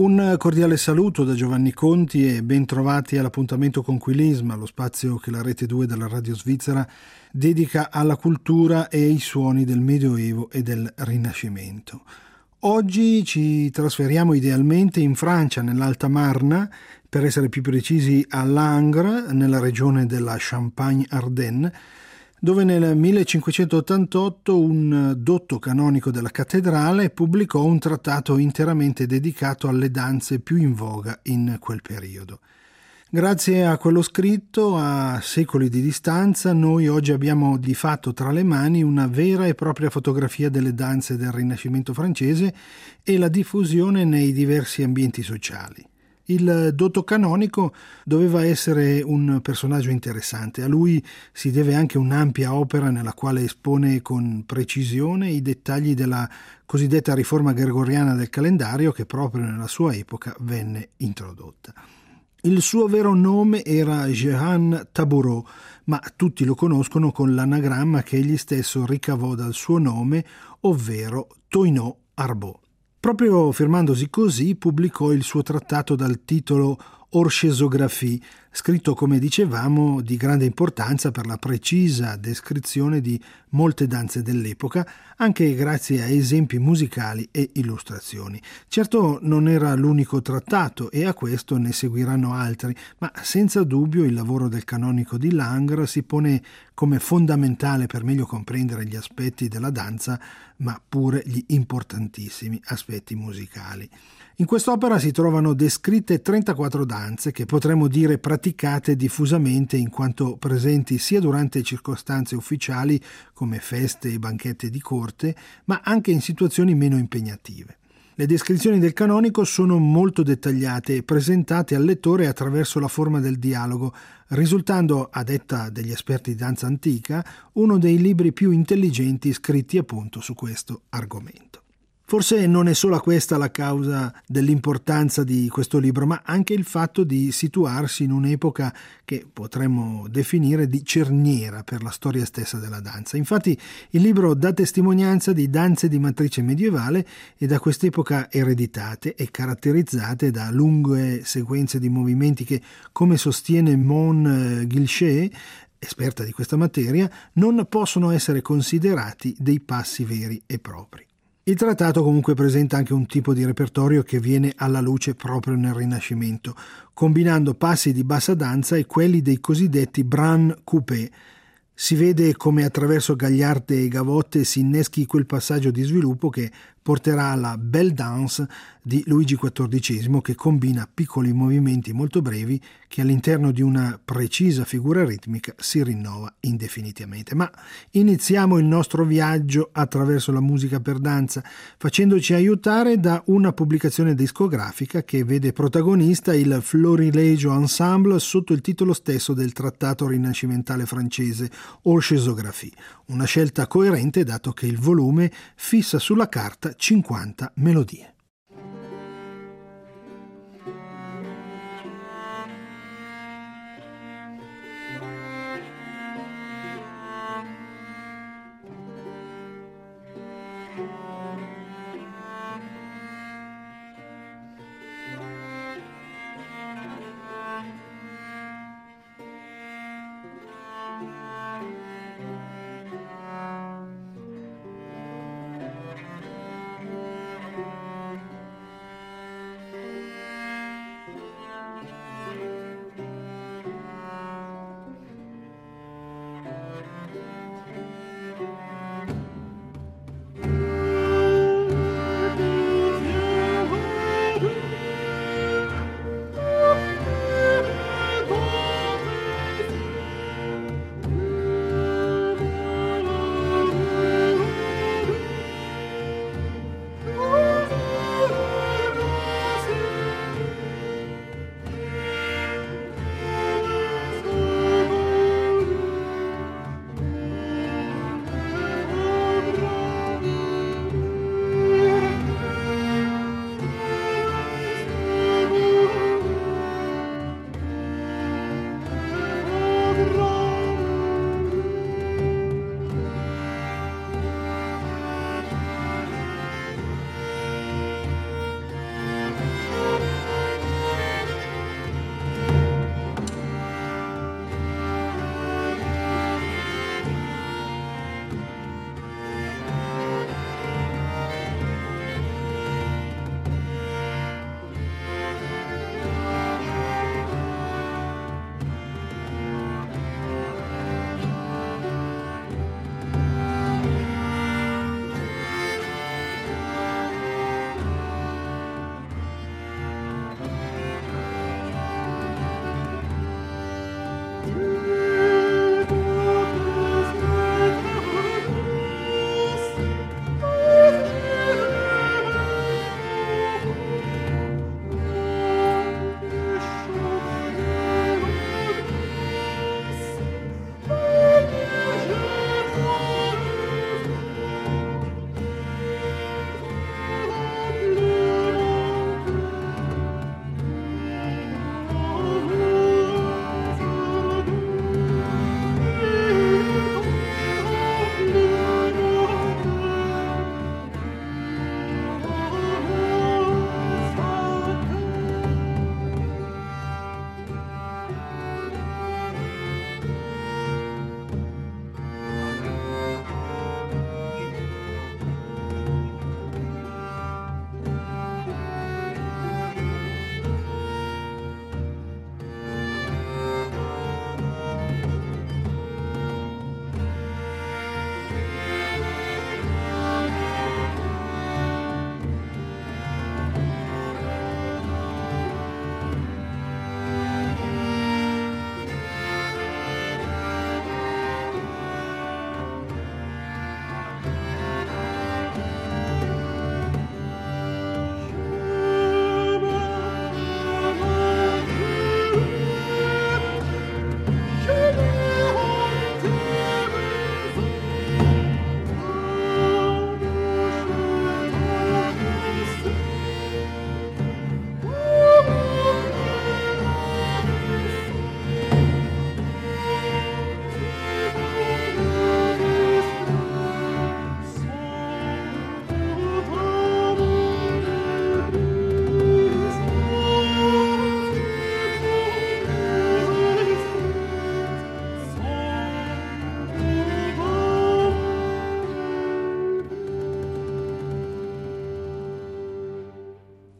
Un cordiale saluto da Giovanni Conti e ben trovati all'appuntamento con Quilisma, lo spazio che la Rete 2 della Radio Svizzera dedica alla cultura e ai suoni del Medioevo e del Rinascimento. Oggi ci trasferiamo idealmente in Francia, nell'Alta Marna, per essere più precisi a Langres, nella regione della Champagne-Ardenne, dove nel 1588 un dotto canonico della cattedrale pubblicò un trattato interamente dedicato alle danze più in voga in quel periodo. Grazie a quello scritto, a secoli di distanza, noi oggi abbiamo di fatto tra le mani una vera e propria fotografia delle danze del Rinascimento francese e la diffusione nei diversi ambienti sociali. Il dotto canonico doveva essere un personaggio interessante. A lui si deve anche un'ampia opera nella quale espone con precisione i dettagli della cosiddetta riforma gregoriana del calendario che proprio nella sua epoca venne introdotta. Il suo vero nome era Jehan Taboureau, ma tutti lo conoscono con l'anagramma che egli stesso ricavò dal suo nome, ovvero Thoinot Arbeau. Proprio firmandosi così pubblicò il suo trattato dal titolo Orchesographie, scritto, come dicevamo, di grande importanza per la precisa descrizione di molte danze dell'epoca, anche grazie a esempi musicali e illustrazioni. Certo non era l'unico trattato e a questo ne seguiranno altri, ma senza dubbio il lavoro del canonico di Langres si pone come fondamentale per meglio comprendere gli aspetti della danza, ma pure gli importantissimi aspetti musicali. In quest'opera si trovano descritte 34 danze che potremmo dire praticate diffusamente in quanto presenti sia durante circostanze ufficiali come feste e banchetti di corte, ma anche in situazioni meno impegnative. Le descrizioni del canonico sono molto dettagliate e presentate al lettore attraverso la forma del dialogo, risultando, a detta degli esperti di danza antica, uno dei libri più intelligenti scritti appunto su questo argomento. Forse non è solo questa la causa dell'importanza di questo libro, ma anche il fatto di situarsi in un'epoca che potremmo definire di cerniera per la storia stessa della danza. Infatti il libro dà testimonianza di danze di matrice medievale e da quest'epoca ereditate e caratterizzate da lunghe sequenze di movimenti che, come sostiene Mon Guilchet, esperta di questa materia, non possono essere considerati dei passi veri e propri. Il trattato comunque presenta anche un tipo di repertorio che viene alla luce proprio nel Rinascimento, combinando passi di bassa danza e quelli dei cosiddetti bran coupé. Si vede come attraverso gagliarde e gavotte si inneschi quel passaggio di sviluppo che porterà alla Belle Danse di Luigi XIV, che combina piccoli movimenti molto brevi che all'interno di una precisa figura ritmica si rinnova indefinitivamente. Ma iniziamo il nostro viaggio attraverso la musica per danza, facendoci aiutare da una pubblicazione discografica che vede protagonista il Florilegio Ensemble sotto il titolo stesso del trattato rinascimentale francese Orchesographie, una scelta coerente dato che il volume fissa sulla carta 50 melodie.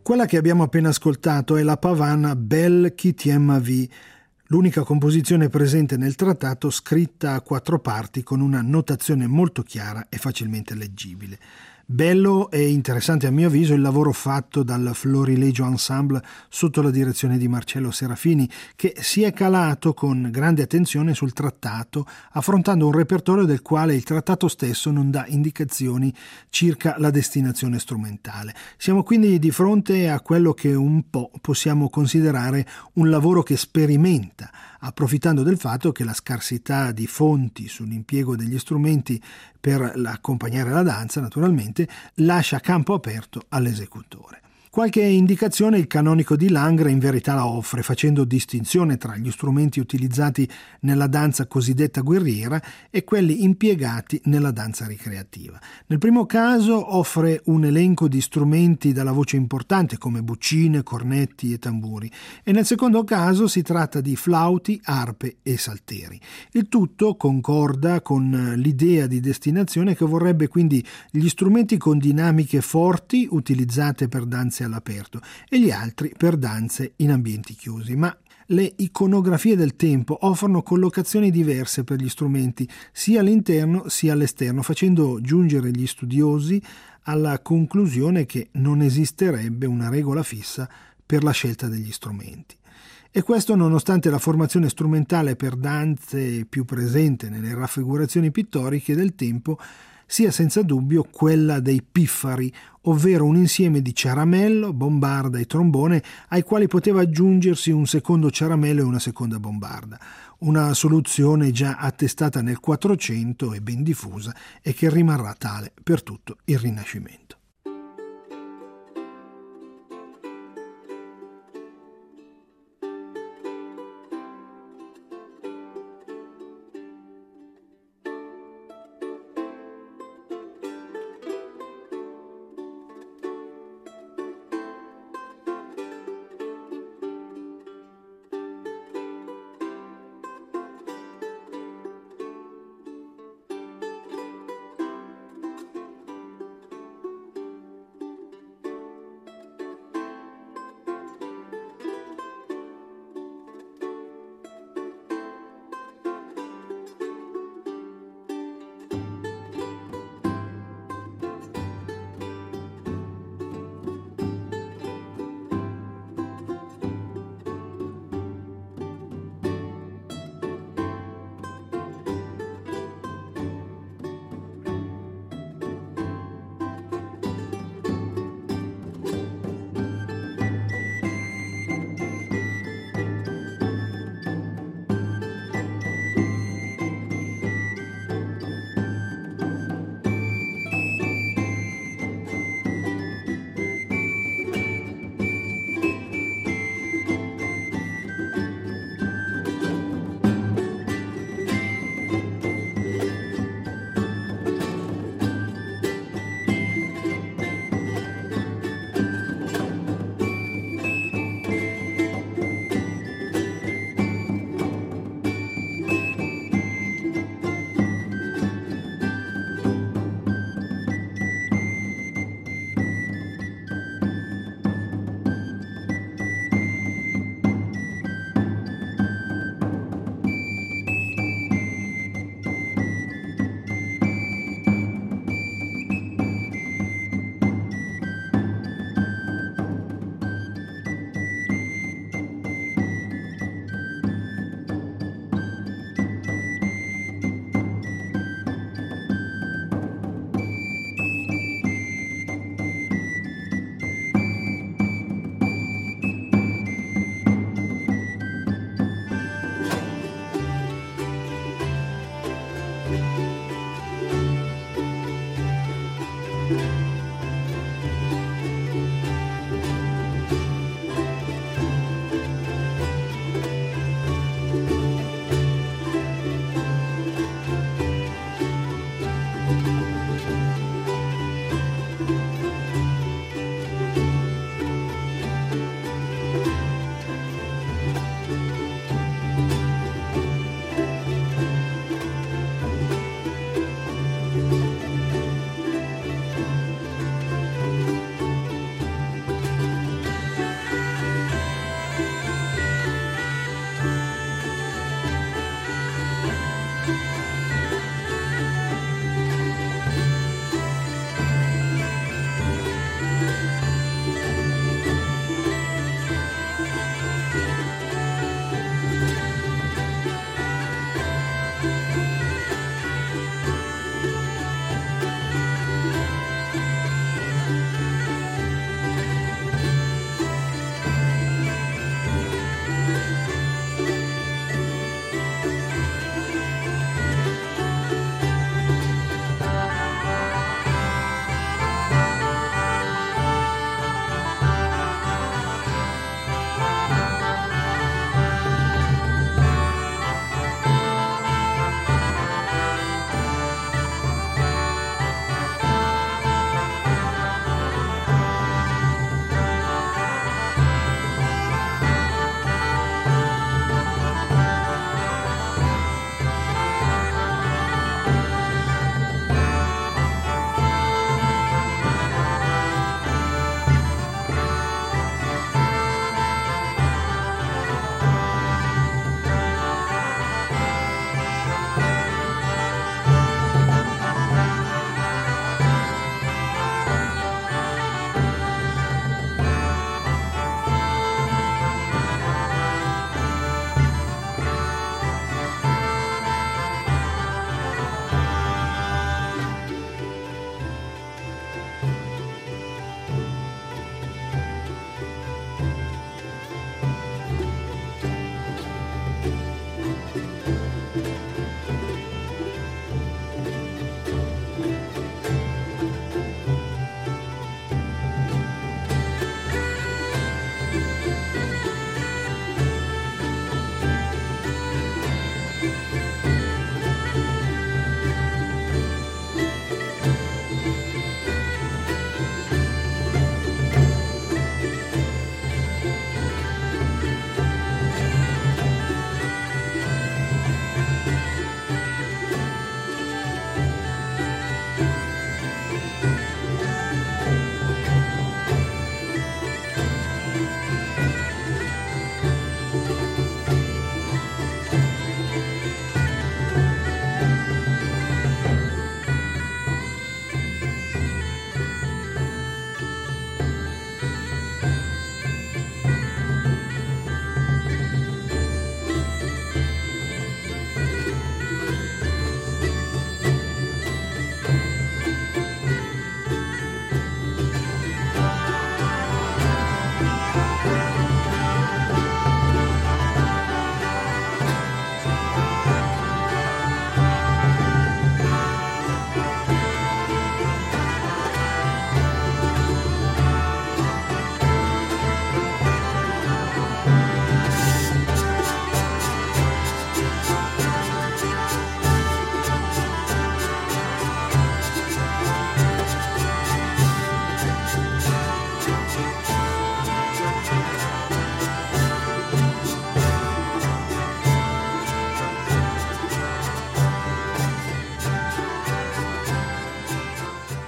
Quella che abbiamo appena ascoltato è la pavana Belle qui tient ma vie, l'unica composizione presente nel trattato scritta a 4 parti con una notazione molto chiara e facilmente leggibile. Bello e interessante a mio avviso il lavoro fatto dal Florilegio Ensemble sotto la direzione di Marcello Serafini, che si è calato con grande attenzione sul trattato, affrontando un repertorio del quale il trattato stesso non dà indicazioni circa la destinazione strumentale. Siamo quindi di fronte a quello che un po' possiamo considerare un lavoro che sperimenta, approfittando del fatto che la scarsità di fonti sull'impiego degli strumenti per accompagnare la danza, naturalmente, lascia campo aperto all'esecutore. Qualche indicazione il canonico di Langres in verità la offre, facendo distinzione tra gli strumenti utilizzati nella danza cosiddetta guerriera e quelli impiegati nella danza ricreativa. Nel primo caso offre un elenco di strumenti dalla voce importante come buccine, cornetti e tamburi, e nel secondo caso si tratta di flauti, arpe e salteri. Il tutto concorda con l'idea di destinazione che vorrebbe quindi gli strumenti con dinamiche forti utilizzate per danze all'aperto e gli altri per danze in ambienti chiusi, ma le iconografie del tempo offrono collocazioni diverse per gli strumenti sia all'interno sia all'esterno, facendo giungere gli studiosi alla conclusione che non esisterebbe una regola fissa per la scelta degli strumenti. E questo nonostante la formazione strumentale per danze più presente nelle raffigurazioni pittoriche del tempo sia senza dubbio quella dei piffari, ovvero un insieme di ciaramello, bombarda e trombone ai quali poteva aggiungersi un secondo ciaramello e una seconda bombarda, una soluzione già attestata nel 400 e ben diffusa e che rimarrà tale per tutto il Rinascimento.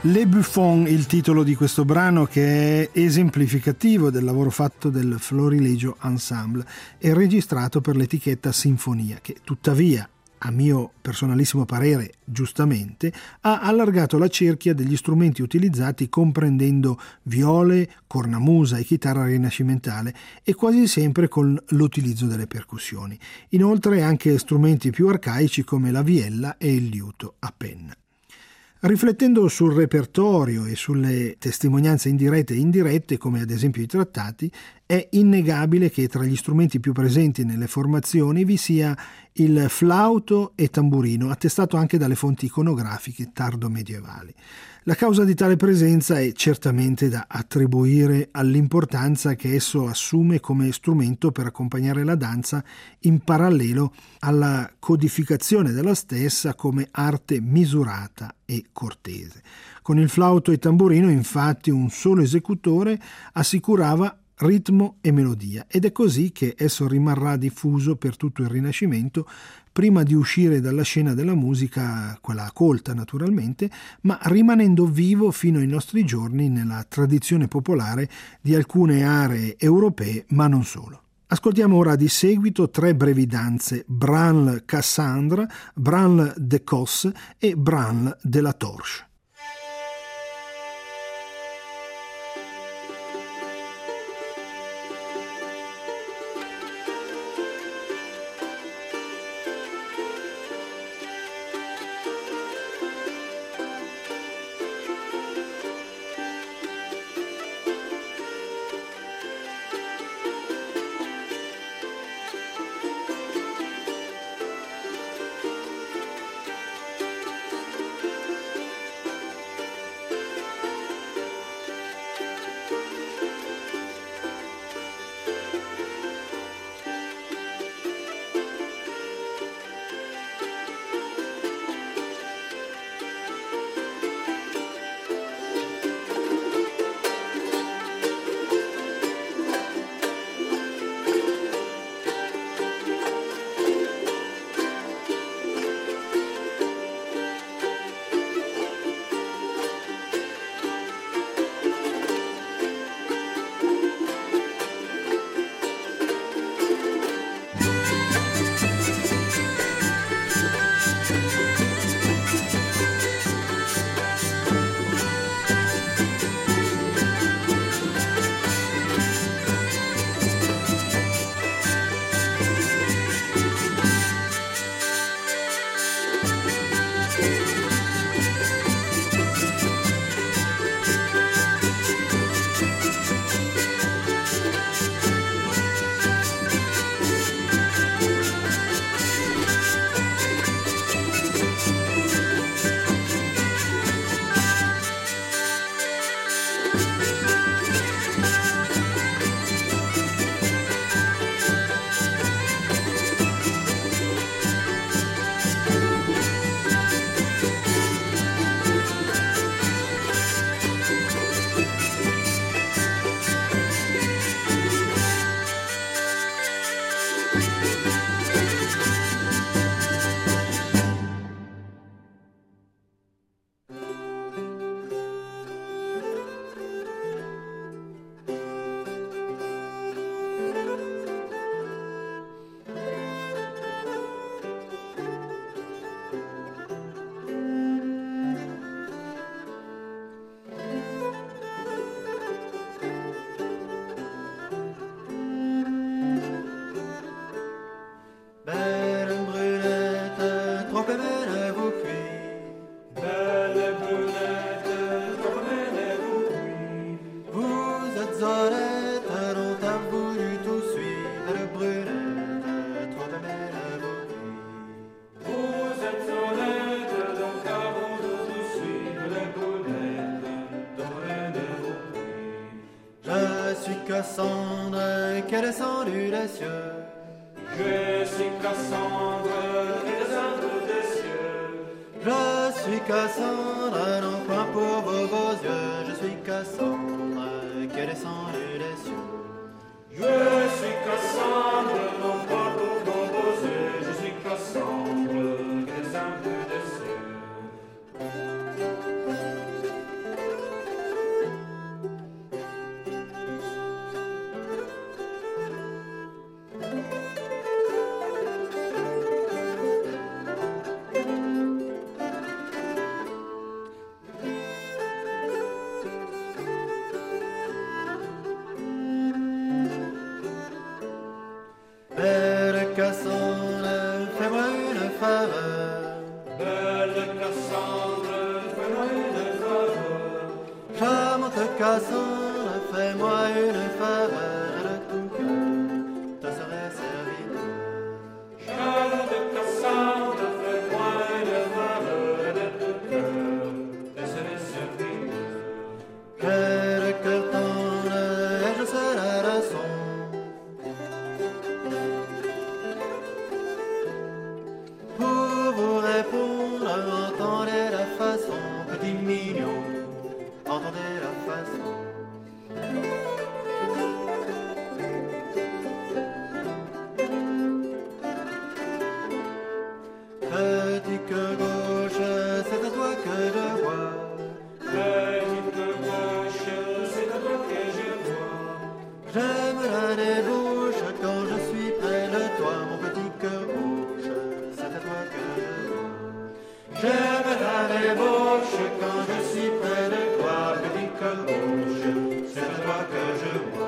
Le Buffon, il titolo di questo brano, che è esemplificativo del lavoro fatto del Florilegio Ensemble e registrato per l'etichetta Sinfonia, che tuttavia, a mio personalissimo parere, giustamente, ha allargato la cerchia degli strumenti utilizzati, comprendendo viole, cornamusa e chitarra rinascimentale, e quasi sempre con l'utilizzo delle percussioni. Inoltre anche strumenti più arcaici come la viella e il liuto a penna. Riflettendo sul repertorio e sulle testimonianze indirette e indirette, come ad esempio i trattati, è innegabile che tra gli strumenti più presenti nelle formazioni vi sia il flauto e tamburino, attestato anche dalle fonti iconografiche tardo-medievali. La causa di tale presenza è certamente da attribuire all'importanza che esso assume come strumento per accompagnare la danza, in parallelo alla codificazione della stessa come arte misurata e cortese. Con il flauto e tamburino, infatti, un solo esecutore assicurava ritmo e melodia, ed è così che esso rimarrà diffuso per tutto il Rinascimento, prima di uscire dalla scena della musica, quella colta naturalmente, ma rimanendo vivo fino ai nostri giorni nella tradizione popolare di alcune aree europee, ma non solo. Ascoltiamo ora di seguito 3 brevi danze: Branle Cassandre, Branle de Cosse e Branle de la Torche. Cassandre qui est descendue des cieux. Je suis Cassandre qui est descendue des cieux. Je suis Cassandre, non point pour vos yeux. Je suis Cassandre qui est descendue des cieux. Je suis Cassandre, non pas pour vos yeux. Je suis Cassandre qui est descendue des cieux. Cassandre, fais-moi une faveur de tout cœur, te serai serviteur. Jeanne de Cassandre, fais-moi une faveur de tout cœur, te serai serviteur. Quel cœur tendre, et je serai la son. Pour vous répondre, entendez la façon, petit mignon, entendez la façon. Petit cœur gauche, c'est à toi que je vois. Petite gauche, c'est à toi que je vois. J'aime la débauche quand je suis près de toi, mon petit cœur gauche, c'est à toi que je vois. J'aime la débauche quand je suis près de toi, petit cœur gauche, c'est à toi que je vois.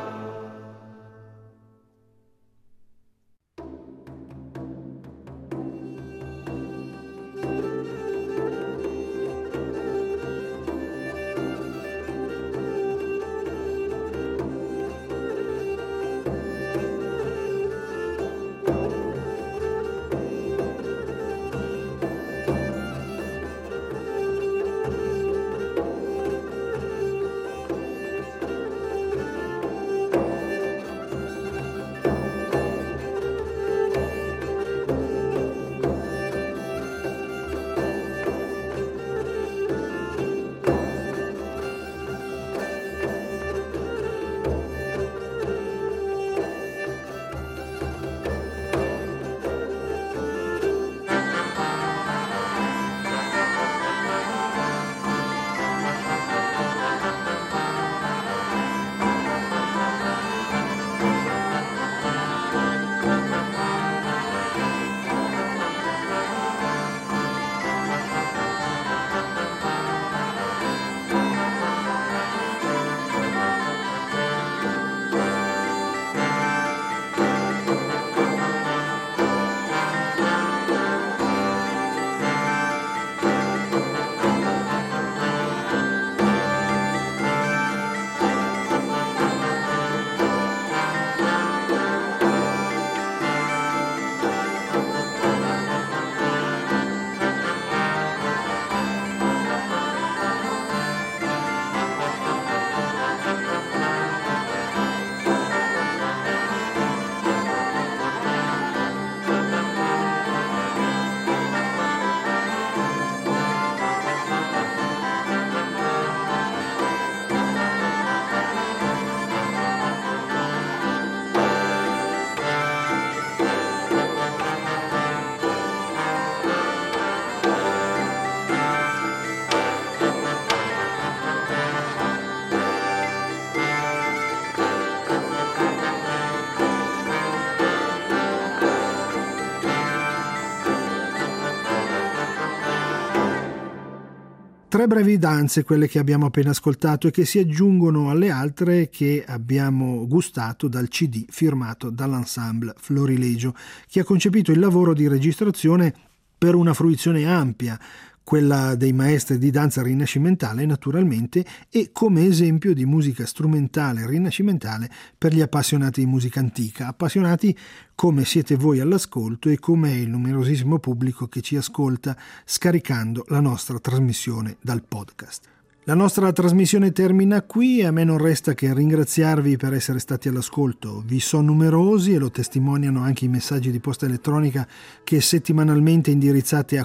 Tre brevi danze, quelle che abbiamo appena ascoltato e che si aggiungono alle altre che abbiamo gustato dal CD firmato dall'ensemble Florilegio, che ha concepito il lavoro di registrazione per una fruizione ampia, quella dei maestri di danza rinascimentale naturalmente, e come esempio di musica strumentale rinascimentale per gli appassionati di musica antica, appassionati come siete voi all'ascolto e come è il numerosissimo pubblico che ci ascolta scaricando la nostra trasmissione dal podcast. La nostra trasmissione termina qui e a me non resta che ringraziarvi per essere stati all'ascolto. Vi sono numerosi e lo testimoniano anche i messaggi di posta elettronica che settimanalmente indirizzate a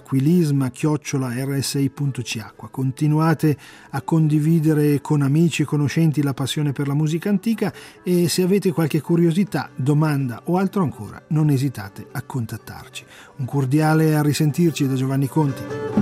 quilisma@rsi.ch. Continuate a condividere con amici e conoscenti la passione per la musica antica e se avete qualche curiosità, domanda o altro ancora, non esitate a contattarci. Un cordiale a risentirci da Giovanni Conti.